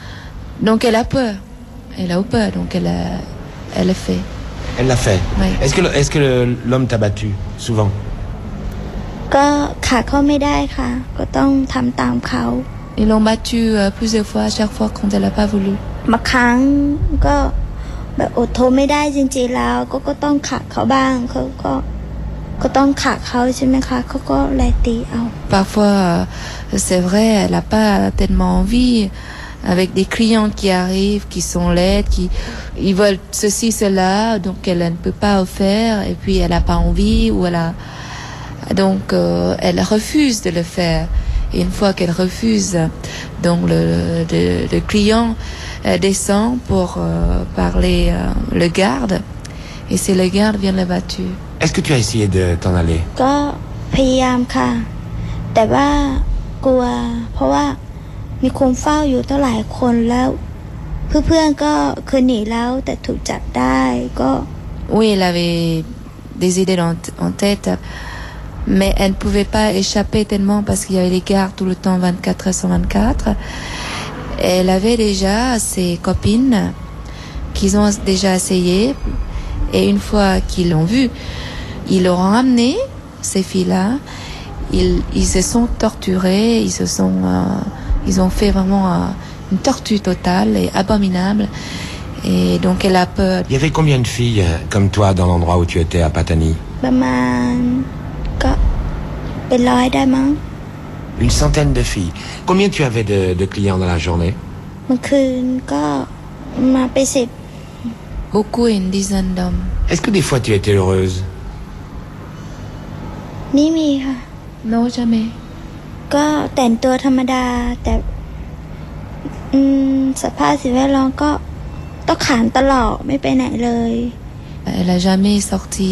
donc elle a peur. Elle a peur, donc elle a, elle le fait. Elle l'a fait. Oui. Est-ce que, est-ce que l'homme t'a battu souvent? ก็ขาเขาไม่ได้ค่ะก็ต้องทำตามเขา Ils l'ont battu euh, plusieurs fois, à chaque fois quand elle n'a pas voulu. บางครั้งก็แบบอดทนไม่ได้จริงๆแล้วก็ก็ต้องขัดเขาบ้างเขาก็ก็ต้องขัดเขาใช่ไหมคะเขาก็ไล่ตีเอา Parfois, euh, c'est vrai, elle n'a pas tellement envie. Avec des clients qui arrivent, qui sont laides, qui ils veulent ceci, cela, donc elle, elle ne peut pas offrir, et puis elle n'a pas envie, ou elle a, donc euh, elle refuse de le faire. Et une fois qu'elle refuse, donc le, le, le client euh, descend pour euh, parler euh, le garde, et c'est le garde vient le battu. Est-ce que tu as essayé de t'en aller? ก็พยายามค่ะแต่ว่ากลัวเพราะว่ามีคนเฝ้าอยู่ตั้งหลายคนแล้วเพื่อนๆก็เคยหนีแล้วแต่ถูกจับได้ก็ Oui, elle avait des idées en, en tête, mais elle ne pouvait pas échapper tellement parce qu'il y avait les gardes tout le temps vingt-quatre heures sur vingt-quatre. Elle avait déjà ses copines qui ont déjà essayé, et une fois qu'ils l'ont vu, ils l'ont ramené, ces filles-là, ils, ils se sont torturés, ils se sont... Euh, Ils ont fait vraiment euh, une torture totale et abominable. Et donc elle a peur. Il y avait combien de filles comme toi dans l'endroit où tu étais à Pattani? ประมาณก็เป็นร้อยได้มั้ง Une centaine de filles. Combien tu avais de, de clients dans la journée? เมื่อคืนก็มาไปสิบ Beaucoup, une dizaine d'hommes. Est-ce que des fois tu étais heureuse? นี่มีค่ะ Non, jamais. ก็แต่งตัวธรรมดาแต่อืมสภาพสิ่งแวดล้อมก็ต้องขานตลอดไม่ไปไหนเลย Elle a jamais sorti.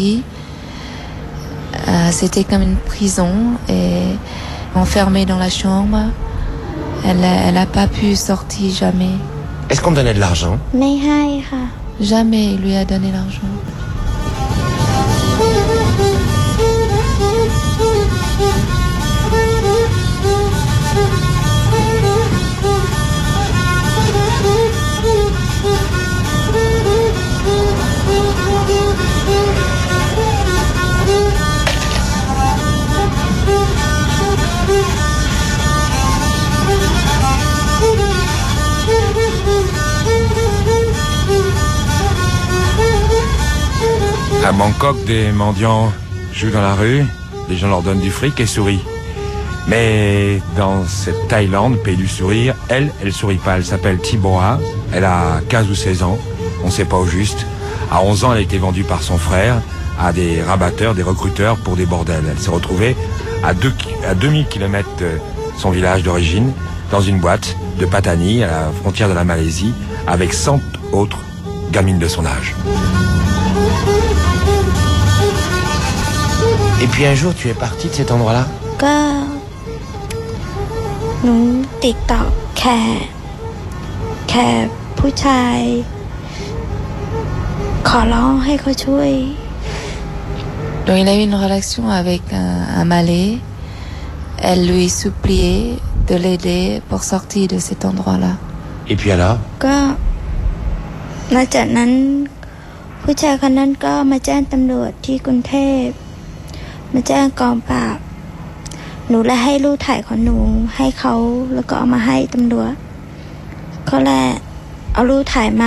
Euh, c'était comme une prison et enfermée dans la chambre. Elle a, elle a pas pu sortir jamais. Est-ce qu'on donnait de l'argent? ไม่ให้ค่ะ Jamais il lui a donné l'argent. Bangkok, des mendiants jouent dans la rue, les gens leur donnent du fric et sourient. Mais dans cette Thaïlande, pays du sourire, elle, elle sourit pas. Elle s'appelle Thibawa, elle a quinze ou seize ans, on sait pas au juste. À onze ans, elle a été vendue par son frère à des rabatteurs, des recruteurs pour des bordels. Elle s'est retrouvée à deux, à deux mille kilomètres de son village d'origine, dans une boîte de Patani, à la frontière de la Malaisie, avec cent autres gamines de son âge. Et puis un jour, tu es parti de cet endroit-là? ก็หนูติดต่อแค่แค่ผู้ชายขอร้องให้เขาช่วย Donc il a eu une relation avec un, un Malais. Elle lui suppliait de l'aider pour sortir de cet endroit-là. Et puis alors? ก็หลังจากนั้นผู้ชายคนนั้นก็มาแจ้งตำรวจที่กรุงเทพมาแจ้งกองปราบหนูเลยให้รูปถ่ายของหนูให้เขาแล้วก็เอามาให้ตำรวจเขาแหละเอารูปถ่ายมา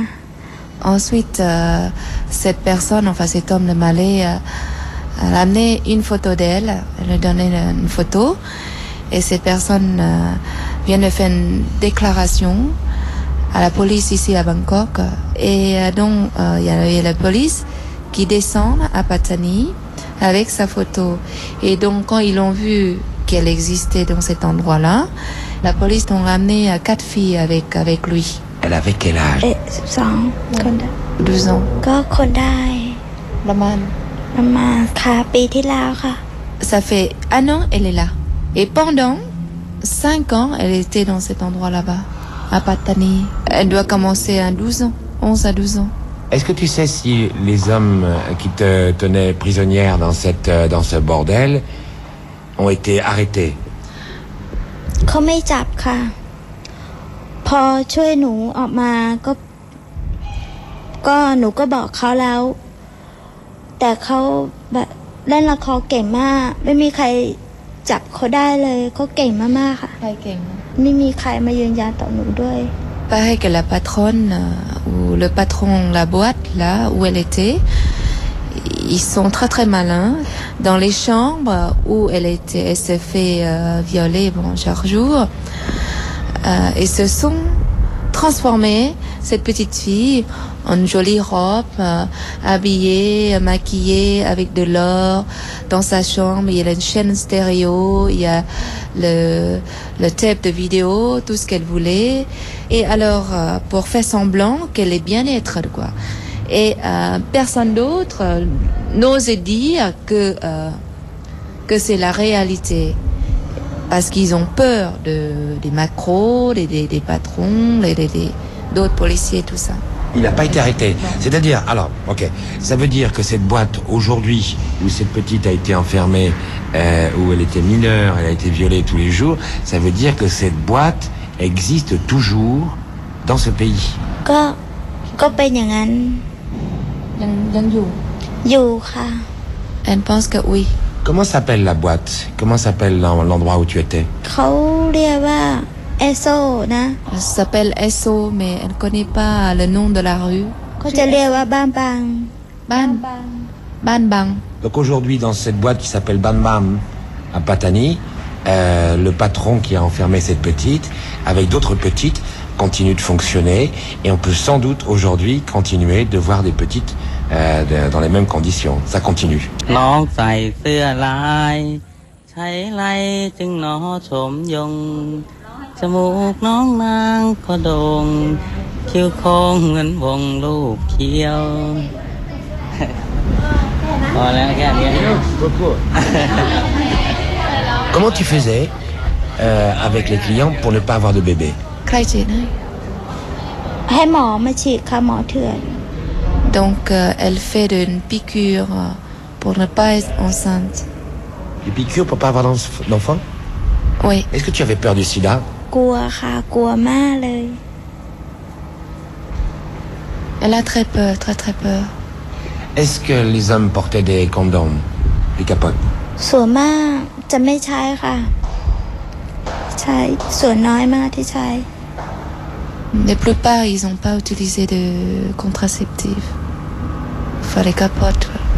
Ensuite, euh, cette personne, enfin cet homme de Malais, euh, elle a amené une photo d'elle, elle lui a donné une photo, et cette personne euh, vient de faire une déclaration à la police ici à Bangkok, et euh, donc il euh, y a, y a la police qui descend à Patani avec sa photo, et donc quand ils ont vu qu'elle existait dans cet endroit-là, la police a ramené quatre filles avec, avec lui. Elle avait quel âge? เอ๊ะสิบสองคนได้ douze ans ก็คนได้ประมาณประมาณค่ะปีที่แล้วค่ะ Ça fait un an, elle est là. Et pendant cinq ans, elle était dans cet endroit là-bas, à Patani. Elle doit commencer à douze ans, onze à douze ans. Est-ce que tu sais si les hommes qui te tenaient prisonnière dans, cette, dans ce bordel ont été arrêtés? เขาไม่จับค่ะพอช่วยหนูออกมาก็ก็หนูก็บอกเขาแล้วแต่เขาแบบเล่นละครเก่งมากไม่มีใครจับเขาได้เลยเขาเก่งมากๆค่ะใครเก่งไม่มีใครมายืนยันต่อหนูด้วย Pareil que la patronne euh, ou le patron de la boîte là où elle était, ils sont très très malins. Dans les chambres où elle était, elle s'est fait euh, violer bon chaque jour. Euh, et se sont transformés, cette petite fille, en une jolie robe, euh, habillée, maquillée, avec de l'or dans sa chambre. Il y a une chaîne stéréo, il y a le, le tape de vidéo, tout ce qu'elle voulait. Et alors, euh, pour faire semblant qu'elle est bien-être, quoi. Et euh, personne d'autre euh, n'osait dire que, euh, que c'est la réalité. Parce qu'ils ont peur de, des macros, des, des, des patrons, des, des, des, d'autres policiers, tout ça. Il n'a pas été arrêté. C'est-à-dire, alors, ok, ça veut dire que cette boîte, aujourd'hui, où cette petite a été enfermée, euh, où elle était mineure, elle a été violée tous les jours, ça veut dire que cette boîte existe toujours dans ce pays. ก็ก็เป็นอย่างนั้นยังยังอยู่อยู่ค่ะ Elle pense que oui. Comment s'appelle la boîte? Comment s'appelle l'endroit où tu étais? เขาเรียกว่าเอโซนะ Elle s'appelle Esso, mais elle ne connaît pas le nom de la rue. เขาจะเรียกว่าบ้านบาง Ban Ban Bang. Donc aujourd'hui, dans cette boîte qui s'appelle Ban Bam à Patani, euh, le patron qui a enfermé cette petite, avec d'autres petites, continue de fonctionner, et on peut sans doute aujourd'hui continuer de voir des petites euh, de, dans les mêmes conditions. Ça continue. น้องใส่เสื้อลายใช้ไรจึงหนอชมยงจมูกน้องนางก็โด่งคิ้วโค้งเหมือนวงลูกเขียว พอแล้วแค่นี้ Comment tu faisais euh, avec les clients pour ne pas avoir de bébé? ใครฉีดให้ให้หมอมาฉีดค่ะหมอเถื่อน Donc euh, elle fait une piqûre pour ne pas être enceinte. Des piqûres pour pas avoir d'enfant? Oui. Est-ce que tu avais peur du sida? กลัวค่ะกลัวมากเลย Elle a très peur, très très peur. Est-ce que les hommes portaient des condoms, des capotes? ส่วนมากจะไม่ใช้ค่ะใช้ส่วนน้อยมากที่ใช้ La plupart, ils n'ont pas utilisé de contraceptifs. Enfin, les capotes.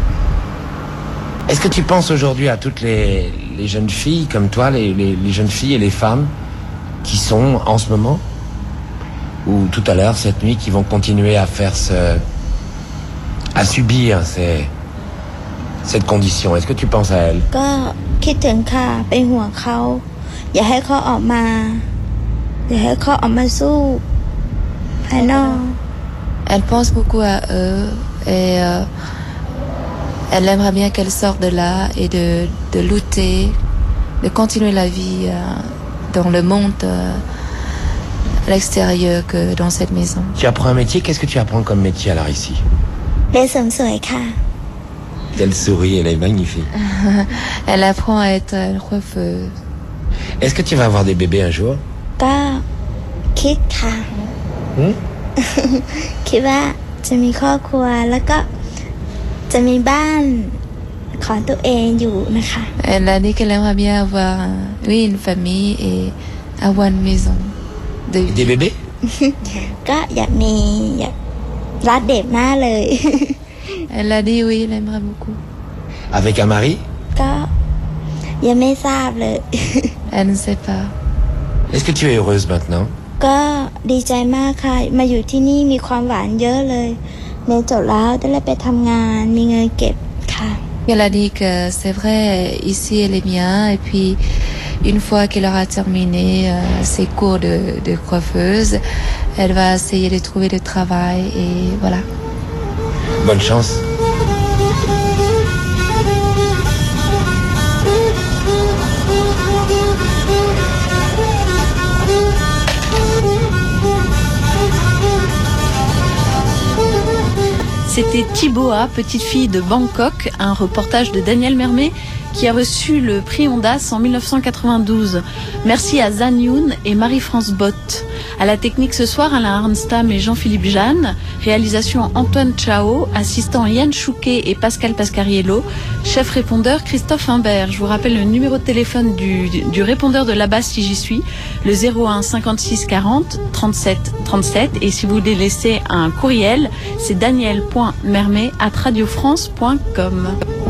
Est-ce que tu penses aujourd'hui à toutes les, les jeunes filles comme toi, les, les, les jeunes filles et les femmes qui sont en ce moment ou tout à l'heure, cette nuit, qui vont continuer à faire ce, à subir ces, cette condition? Est-ce que tu penses à elles? ก็คิดถึงค่ะเป็นห่วงเขาอย่าให้เขาออกมาอย่าให้เขาออกมาสู้ภายนอก Elle pense beaucoup à eux et euh, elle aimerait bien qu'elles sortent de là et de, de lutter, de continuer la vie euh, dans le monde euh, à l'extérieur que dans cette maison. Tu apprends un métier, qu'est-ce que tu apprends comme métier alors ici? เรียนเสริมสวยค่ะ Elle sourit, elle est magnifique. Elle apprend à être une coiffeuse. Est-ce que tu vas avoir des bébés un jour? ก็คิดค่ะ Hmm? คิดว่าจะมีครอบครัวแล้วก็จะมีบ้านของตัวเองอยู่นะคะ Elle a dit qu'elle aimerait bien avoir un- oui, une famille et avoir une maison. De vie. Des bébés? ก็อยากมีอยากรักเด็กมากเลย Elle a dit oui, elle aimerait beaucoup. Avec un mari? ก็ยังไม่ทราบเลย Elle ne sait pas. Est-ce que tu es heureuse maintenant? ก็ดีใจมากค่ะมาอยู่ที่นี่มีความหวานเยอะเลยเรียนจบแล้วจะได้ไปทำงานมีเงินเก็บค่ะ Elle a dit que c'est vrai, ici elle est bien et puis une fois qu'elle aura terminé euh, ses cours de, de coiffeuse, elle va essayer de trouver du travail et voilà. Bonne chance. C'était Thibaua, petite fille de Bangkok, un reportage de Daniel Mermet qui a reçu le prix Ondas en mille neuf cent quatre-vingt-douze. Merci à Zan Youn et Marie-France Bott. À la technique ce soir, Alain Arnstam et Jean-Philippe Jeanne. Réalisation Antoine Chao, assistant Yann Chouquet et Pascal Pascariello. Chef répondeur Christophe Imbert. Je vous rappelle le numéro de téléphone du, du répondeur de là-bas si j'y suis, le zéro un cinquante-six quarante trente-sept trente-sept. Et si vous voulez laisser un courriel, c'est daniel point mermet arobase radio france point com.